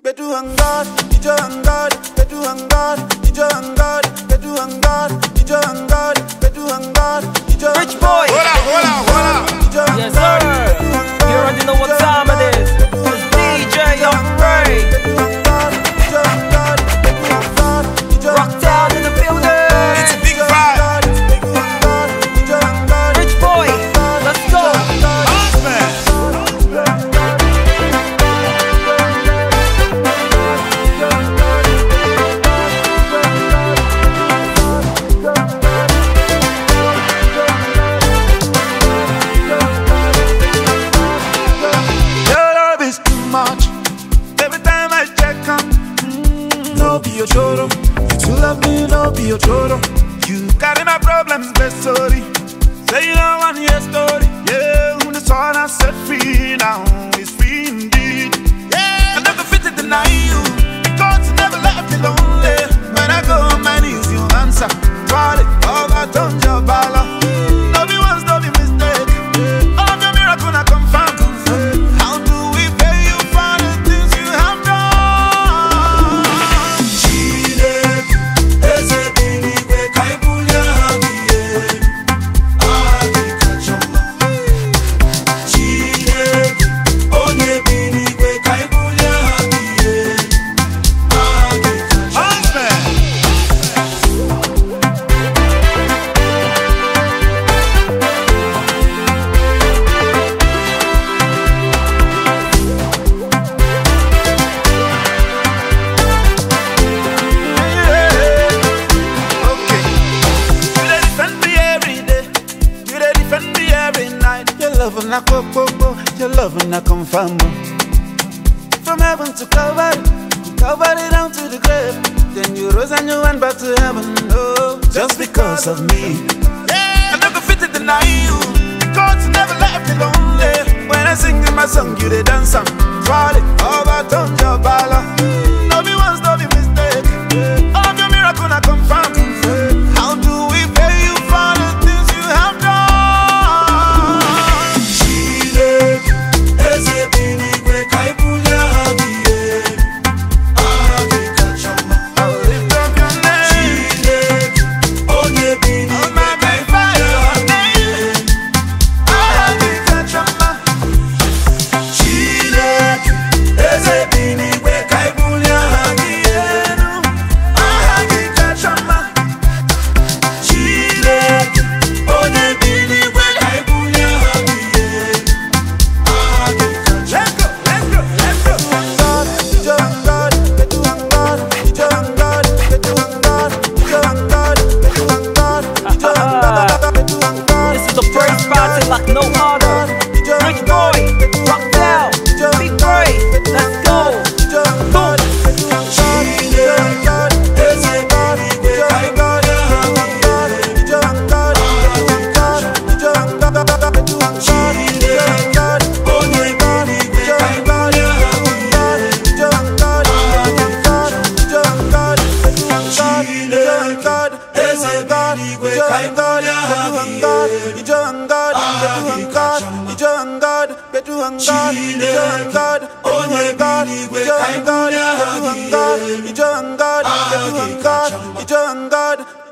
Bedu hangar, ijo hangar, bedu hangar, ijo hangar, bedu hangar, ijo hangar, bedu hangar, ijo hangar. Rich boy. Hola. Yes sir. You already know what time it is. It's DJ Young Ray. Rocktown in the building. It's a big vibe. Rich boy. Let's go. You to love me, no be your choro. You carry my problems, best story. Say you don't want your story. Yeah, when the sun has set free now, it's free indeed. Yeah, I never fit to deny you. God's never left me lonely. When I go on my knees, you answer. Twirly, all that on your bala. No be once, no be mistake. All of your miracle I confirm. How do we pay you for the things you have done? Your loving I confirm. From heaven to Calvary down to the grave. Then you rose and you went back to heaven. Oh, just because of me. Yeah, I never fit to deny you. God's never left me lonely. When I sing in my song, you they dance and fall it. All that on your bala. No be once, no be mistake. All of your miracle I confirm. How do we pay you for the things you have done? Like no other. Rich boy, rock down, be great. Let's go. Boom. God.